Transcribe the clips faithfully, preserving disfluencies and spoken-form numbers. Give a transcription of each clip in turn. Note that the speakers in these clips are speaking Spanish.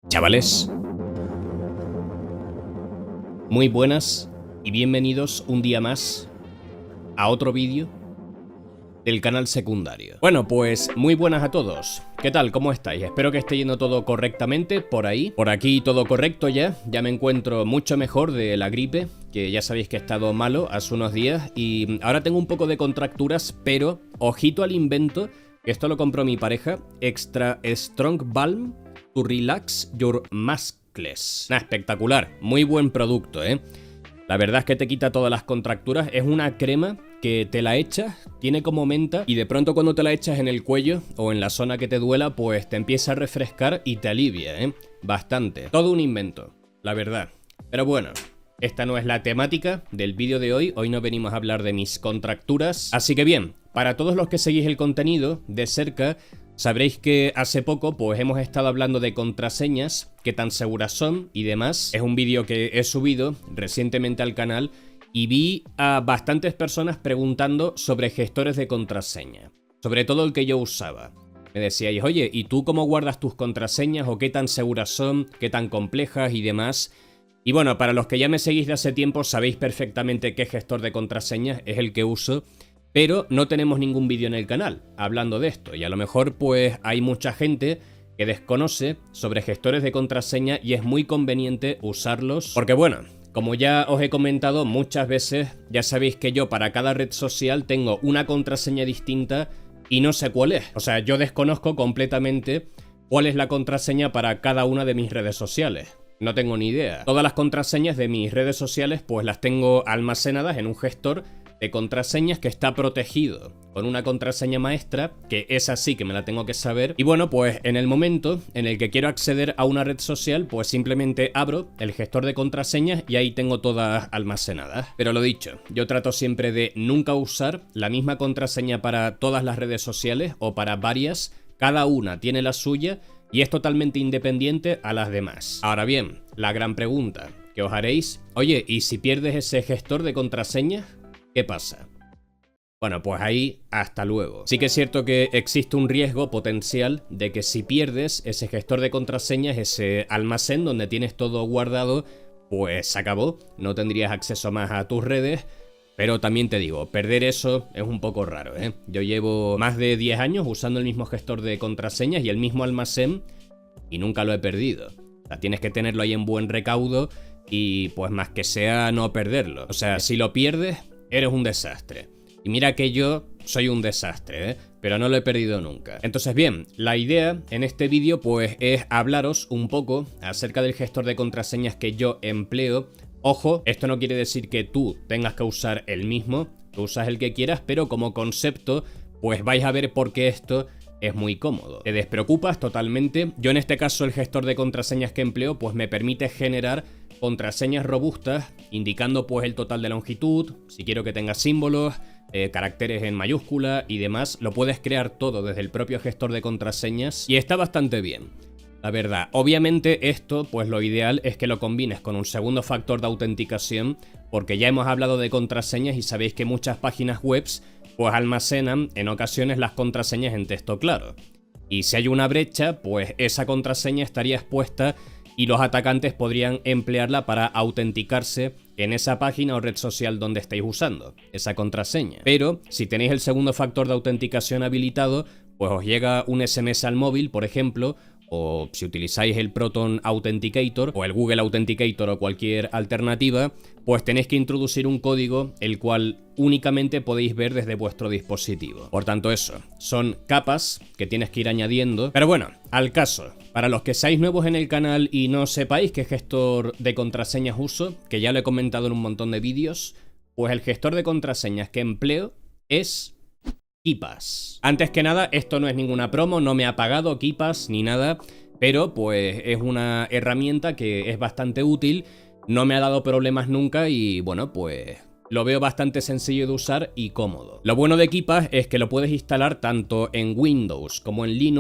Chavales, muy buenas y bienvenidos un día más a otro vídeo del canal secundario. Bueno, pues muy buenas a todos. ¿Qué tal? ¿Cómo estáis? Espero que esté yendo todo correctamente por ahí. Por aquí todo correcto ya. Ya me encuentro mucho mejor de la gripe, que ya sabéis que he estado malo hace unos días y ahora tengo un poco de contracturas, pero ojito al invento, que esto lo compró mi pareja, Extra Strong Balm to Relax Your Muscles. Nah, espectacular, muy buen producto, ¿eh? La verdad es que te quita todas las contracturas, es una crema que te la echas, tiene como menta y de pronto cuando te la echas en el cuello o en la zona que te duela, pues te empieza a refrescar y te alivia, ¿eh? Bastante. Todo un invento, la verdad. Pero bueno, esta no es la temática del vídeo de hoy, hoy no venimos a hablar de mis contracturas. Así que bien, para todos los que seguís el contenido de cerca, sabréis que hace poco pues hemos estado hablando de contraseñas, qué tan seguras son y demás. Es un vídeo que he subido recientemente al canal y vi a bastantes personas preguntando sobre gestores de contraseña, sobre todo el que yo usaba. Me decíais, oye, ¿y tú cómo guardas tus contraseñas o qué tan seguras son, qué tan complejas y demás? Y bueno, para los que ya me seguís de hace tiempo sabéis perfectamente qué gestor de contraseñas es el que uso, pero no tenemos ningún vídeo en el canal hablando de esto y a lo mejor pues hay mucha gente que desconoce sobre gestores de contraseña y es muy conveniente usarlos porque bueno, como ya os he comentado muchas veces, ya sabéis que yo para cada red social tengo una contraseña distinta y no sé cuál es. O sea, yo desconozco completamente cuál es la contraseña para cada una de mis redes sociales. No tengo ni idea. Todas las contraseñas de mis redes sociales pues las tengo almacenadas en un gestor de contraseñas que está protegido con una contraseña maestra, que es así que me la tengo que saber. Y bueno, pues en el momento en el que quiero acceder a una red social, pues simplemente abro el gestor de contraseñas y ahí tengo todas almacenadas. Pero lo dicho, yo trato siempre de nunca usar la misma contraseña para todas las redes sociales o para varias. Cada una tiene la suya y es totalmente independiente a las demás. Ahora bien, la gran pregunta que os haréis, oye, ¿y si pierdes ese gestor de contraseñas? ¿Qué pasa? Bueno, pues ahí hasta luego. Sí que es cierto que existe un riesgo potencial de que si pierdes ese gestor de contraseñas, ese almacén donde tienes todo guardado, pues se acabó, no tendrías acceso más a tus redes. Pero también te digo, perder eso es un poco raro, ¿eh? Yo llevo más de diez años usando el mismo gestor de contraseñas y el mismo almacén y nunca lo he perdido. O sea, tienes que tenerlo ahí en buen recaudo y pues más que sea no perderlo. O sea, si lo pierdes, eres un desastre. Y mira que yo soy un desastre, ¿eh? Pero no lo he perdido nunca. Entonces bien, la idea en este vídeo pues es hablaros un poco acerca del gestor de contraseñas que yo empleo. Ojo, esto no quiere decir que tú tengas que usar el mismo, tú usas el que quieras, pero como concepto pues vais a ver por qué esto es muy cómodo. Te despreocupas totalmente. Yo en este caso el gestor de contraseñas que empleo pues me permite generar contraseñas robustas indicando pues el total de longitud, si quiero que tenga símbolos, eh, caracteres en mayúscula y demás, lo puedes crear todo desde el propio gestor de contraseñas y está bastante bien. La verdad, obviamente esto pues lo ideal es que lo combines con un segundo factor de autenticación porque ya hemos hablado de contraseñas y sabéis que muchas páginas web pues almacenan en ocasiones las contraseñas en texto claro. Y si hay una brecha, pues esa contraseña estaría expuesta y los atacantes podrían emplearla para autenticarse en esa página o red social donde estáis usando esa contraseña. Pero si tenéis el segundo factor de autenticación habilitado, pues os llega un S M S al móvil, por ejemplo, o si utilizáis el Proton Authenticator o el Google Authenticator o cualquier alternativa, pues tenéis que introducir un código el cual únicamente podéis ver desde vuestro dispositivo. Por tanto eso, son capas que tienes que ir añadiendo. Pero bueno, al caso, para los que seáis nuevos en el canal y no sepáis qué gestor de contraseñas uso, que ya lo he comentado en un montón de vídeos, pues el gestor de contraseñas que empleo es KeePass. Antes que nada, esto no es ninguna promo, no me ha pagado KeePass ni nada, pero pues es una herramienta que es bastante útil, no me ha dado problemas nunca y bueno, pues lo veo bastante sencillo de usar y cómodo. Lo bueno de KeePass es que lo puedes instalar tanto en Windows como en Linux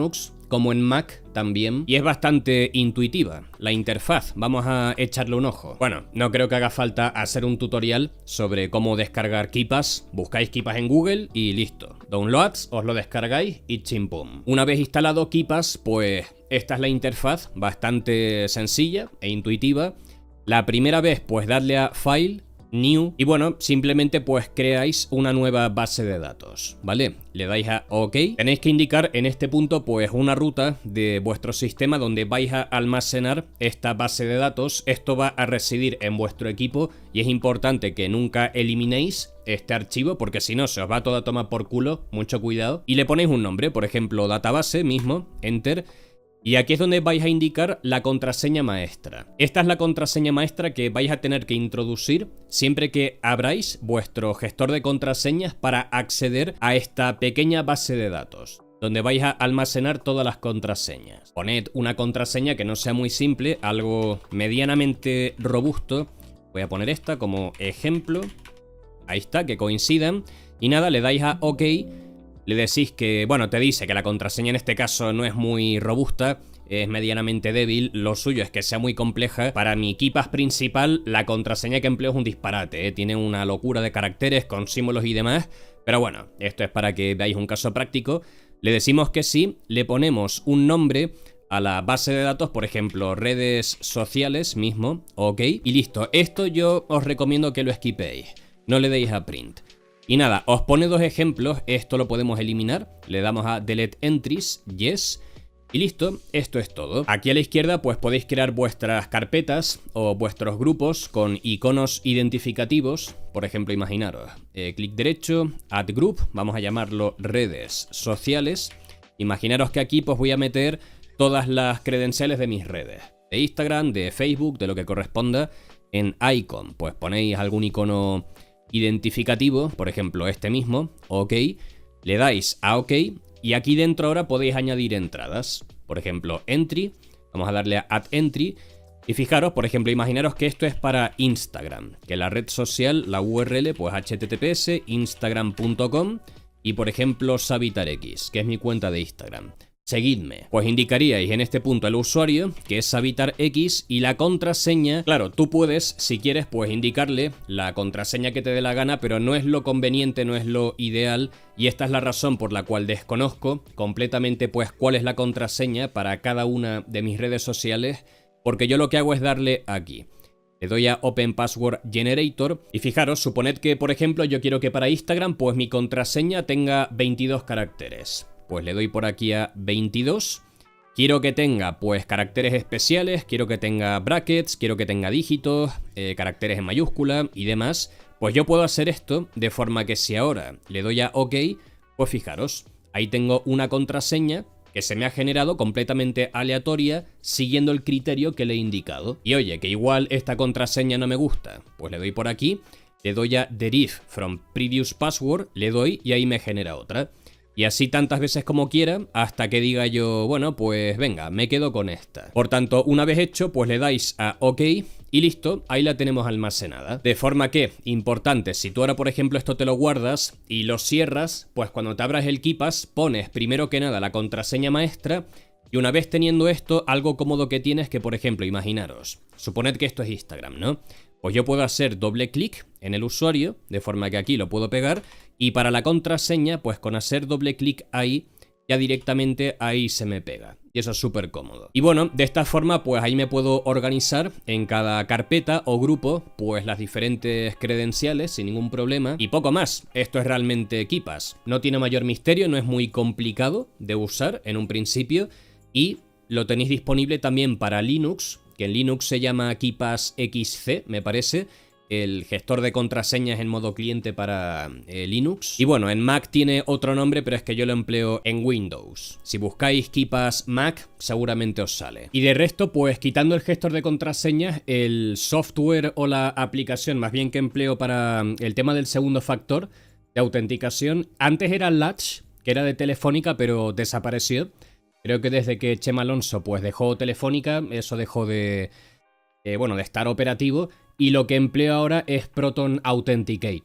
como en Mac también, y es bastante intuitiva la interfaz. Vamos a echarle un ojo. Bueno, no creo que haga falta hacer un tutorial sobre cómo descargar Keepas. Buscáis Keepas en Google y listo. Downloads, os lo descargáis y chimpum. Una vez instalado Keepas, pues esta es la interfaz, bastante sencilla e intuitiva. La primera vez, pues darle a File, New, y bueno, simplemente pues creáis una nueva base de datos, ¿vale? Le dais a OK. Tenéis que indicar en este punto pues una ruta de vuestro sistema donde vais a almacenar esta base de datos. Esto va a residir en vuestro equipo y es importante que nunca eliminéis este archivo porque si no se os va todo a tomar por culo, mucho cuidado. Y le ponéis un nombre, por ejemplo, database mismo, enter. Y aquí es donde vais a indicar la contraseña maestra. Esta es la contraseña maestra que vais a tener que introducir siempre que abráis vuestro gestor de contraseñas para acceder a esta pequeña base de datos, donde vais a almacenar todas las contraseñas. Poned una contraseña que no sea muy simple, algo medianamente robusto. Voy a poner esta como ejemplo. Ahí está, que coincidan. Y nada, le dais a OK. Le decís que, bueno, te dice que la contraseña en este caso no es muy robusta, es medianamente débil, lo suyo es que sea muy compleja. Para mi Keepas principal, la contraseña que empleo es un disparate, ¿eh? Tiene una locura de caracteres con símbolos y demás, pero bueno, esto es para que veáis un caso práctico. Le decimos que sí, le ponemos un nombre a la base de datos, por ejemplo, redes sociales mismo, ok, y listo. Esto yo os recomiendo que lo skipeéis, no le deis a print. Y nada, os pone dos ejemplos, esto lo podemos eliminar, le damos a Delete Entries, Yes, y listo, esto es todo. Aquí a la izquierda pues podéis crear vuestras carpetas o vuestros grupos con iconos identificativos, por ejemplo, imaginaros, eh, clic derecho, Add Group, vamos a llamarlo redes sociales, imaginaros que aquí pues voy a meter todas las credenciales de mis redes, de Instagram, de Facebook, de lo que corresponda. En Icon pues ponéis algún icono identificativo, por ejemplo este mismo, ok, le dais a OK y aquí dentro ahora podéis añadir entradas, por ejemplo Entry, vamos a darle a Add Entry y fijaros, por ejemplo, imaginaros que esto es para Instagram, que la red social, la U R L, pues https instagram punto com y por ejemplo SavitarX, que es mi cuenta de Instagram. Seguidme. Pues indicaríais en este punto el usuario, que es SavitarX, y la contraseña. Claro, tú puedes, si quieres, pues indicarle la contraseña que te dé la gana, pero no es lo conveniente, no es lo ideal, y esta es la razón por la cual desconozco completamente pues cuál es la contraseña para cada una de mis redes sociales, porque yo lo que hago es darle aquí. Le doy a Open Password Generator y fijaros, suponed que, por ejemplo, yo quiero que para Instagram pues mi contraseña tenga veintidós caracteres. Pues le doy por aquí a veintidós. Quiero que tenga pues caracteres especiales, quiero que tenga brackets, quiero que tenga dígitos, eh, caracteres en mayúscula y demás. Pues yo puedo hacer esto de forma que si ahora le doy a OK, pues fijaros, ahí tengo una contraseña que se me ha generado completamente aleatoria siguiendo el criterio que le he indicado. Y oye, que igual esta contraseña no me gusta, pues le doy por aquí, le doy a Delete from Previous Password, le doy y ahí me genera otra. Y así tantas veces como quiera, hasta que diga yo, bueno, pues venga, me quedo con esta. Por tanto, una vez hecho, pues le dais a OK y listo, ahí la tenemos almacenada. De forma que, importante, si tú ahora, por ejemplo, esto te lo guardas y lo cierras, pues cuando te abras el Keepas, pones primero que nada la contraseña maestra y una vez teniendo esto, algo cómodo que tienes que, por ejemplo, imaginaros, suponed que esto es Instagram, ¿no? Pues yo puedo hacer doble clic en el usuario, de forma que aquí lo puedo pegar, y para la contraseña, pues con hacer doble clic ahí, ya directamente ahí se me pega. Y eso es súper cómodo. Y bueno, de esta forma, pues ahí me puedo organizar en cada carpeta o grupo, pues las diferentes credenciales sin ningún problema. Y poco más, esto es realmente Keepas. No tiene mayor misterio, no es muy complicado de usar en un principio, y lo tenéis disponible también para Linux, que en Linux se llama Keepas X C, me parece, el gestor de contraseñas en modo cliente para eh, Linux. Y bueno, en Mac tiene otro nombre, pero es que yo lo empleo en Windows. Si buscáis Keepas Mac, seguramente os sale. Y de resto, pues quitando el gestor de contraseñas, el software o la aplicación más bien que empleo para el tema del segundo factor de autenticación, antes era Latch, que era de Telefónica, pero desapareció. Creo que desde que Chema Alonso pues dejó Telefónica, eso dejó de, eh, bueno, de estar operativo, y lo que empleo ahora es Proton Authenticator.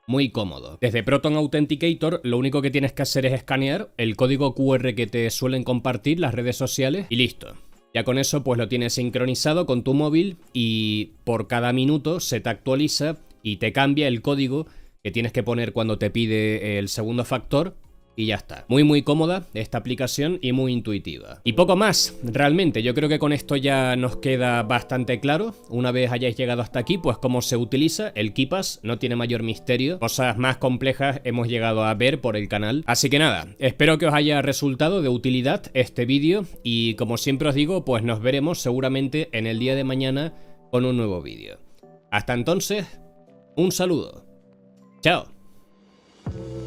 muy cómodo. Desde Proton Authenticator lo único que tienes que hacer es escanear el código Q R que te suelen compartir las redes sociales y listo. Ya con eso pues lo tienes sincronizado con tu móvil y por cada minuto se te actualiza y te cambia el código que tienes que poner cuando te pide el segundo factor. Y ya está. Muy muy cómoda esta aplicación y muy intuitiva. Y poco más, realmente. Yo creo que con esto ya nos queda bastante claro. Una vez hayáis llegado hasta aquí, pues cómo se utiliza. El KeePass no tiene mayor misterio. Cosas más complejas hemos llegado a ver por el canal. Así que nada, espero que os haya resultado de utilidad este vídeo. Y como siempre os digo, pues nos veremos seguramente en el día de mañana con un nuevo vídeo. Hasta entonces, un saludo. Chao.